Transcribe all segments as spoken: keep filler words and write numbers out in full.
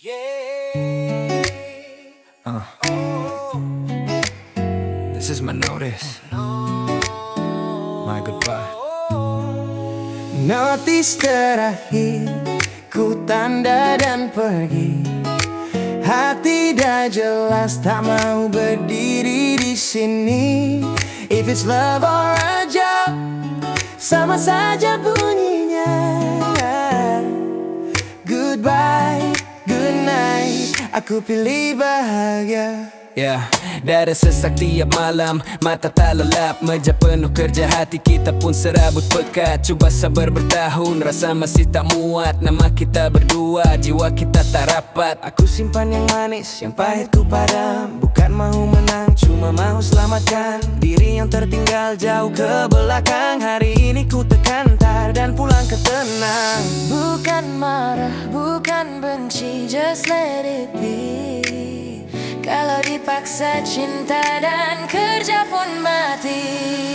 Yeah. Uh. This is my notice. My goodbye. Notis terakhir ku tanda dan pergi. Hati dah jelas tak mau berdiri di sini. If it's love or a job, sama saja bunyinya. Goodbye, good night, aku pilih bahagia. Ya, yeah, darah sesak tiap malam, mata tak lelap, meja penuh kerja, hati kita pun serabut pekat. Cuba sabar bertahun, rasa masih tak muat. Nama kita berdua, jiwa kita tak rapat. Aku simpan yang manis, yang pahit ku padam. Bukan mau menang, cuma mau selamatkan diri yang tertinggal jauh ke belakang. Hari ini ku tekan tar dan pulang ke tenang. Bukan marah, bukan benci, just let it be. Kalau dipaksa cinta dan kerja pun mati.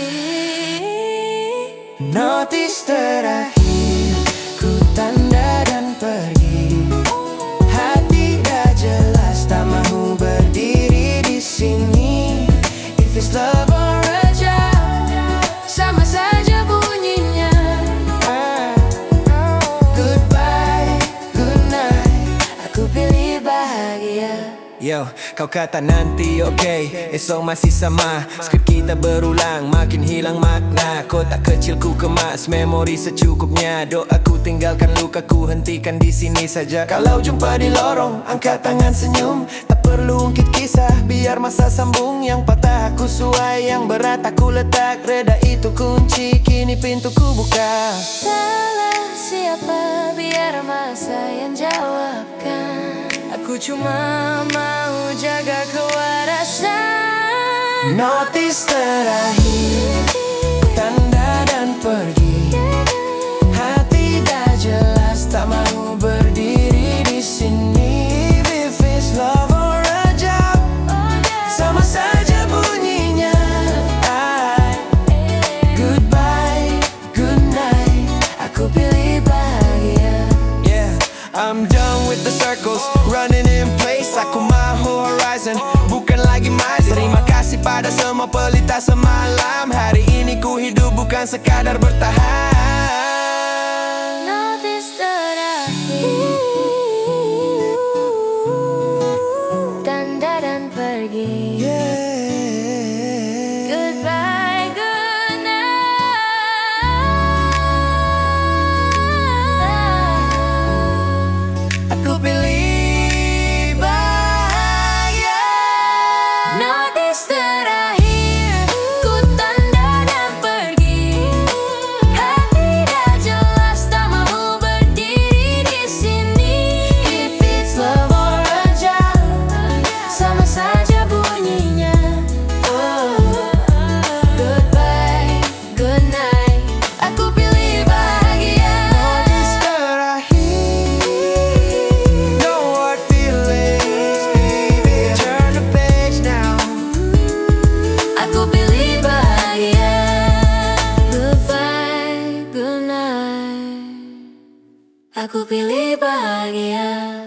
Notis terakhir ku tanda dan pergi. Hati dah jelas tak mau berdiri di sini. If it's love or a job, sama saja bunyinya. Goodbye, good night, aku pilih bahagia. Yo, kau kata nanti oke, okay, esok masih sama. Skrip kita berulang, makin hilang makna. Kotak kecil ku kemas, memori secukupnya. Doaku tinggalkan luka, ku hentikan di sini saja. Kalau jumpa di lorong, angkat tangan senyum. Tak perlu ungkit kisah, biar masa sambung. Yang patah aku suai, yang berat aku letak. Reda itu kunci, kini pintuku buka. Salah siapa, biar masa yang jawabkan. Aku cuma mau jaga kewarasan. Notis terakhir, tanda dan pergi. Hati dah jelas tak mau berdiri di sini. If it's love or a job, sama saja bunyinya. Goodbye, good night, aku pilih bahagia. Yeah, I'm done with the circles, running in place. Aku mahu horizon, bukan lagi miles. Terima kasih pada semua pelita semalam. Hari ini ku hidup bukan sekadar bertahan. Notis terakhir, tanda dan pergi. Yeah. Goodbye, good night, aku pilih bahagia. notis terakhir, ku tanda dan pergi. Hati dah jelas tak mau berdiri di sini. If it's love or a job, sama saja bunyinya. Goodbye, good night, aku pilih bahagia. notis terakhir, no hard feelings, baby. Turn the page now. Aku pilih bahagia. Goodbye, good night, aku pilih bahagia.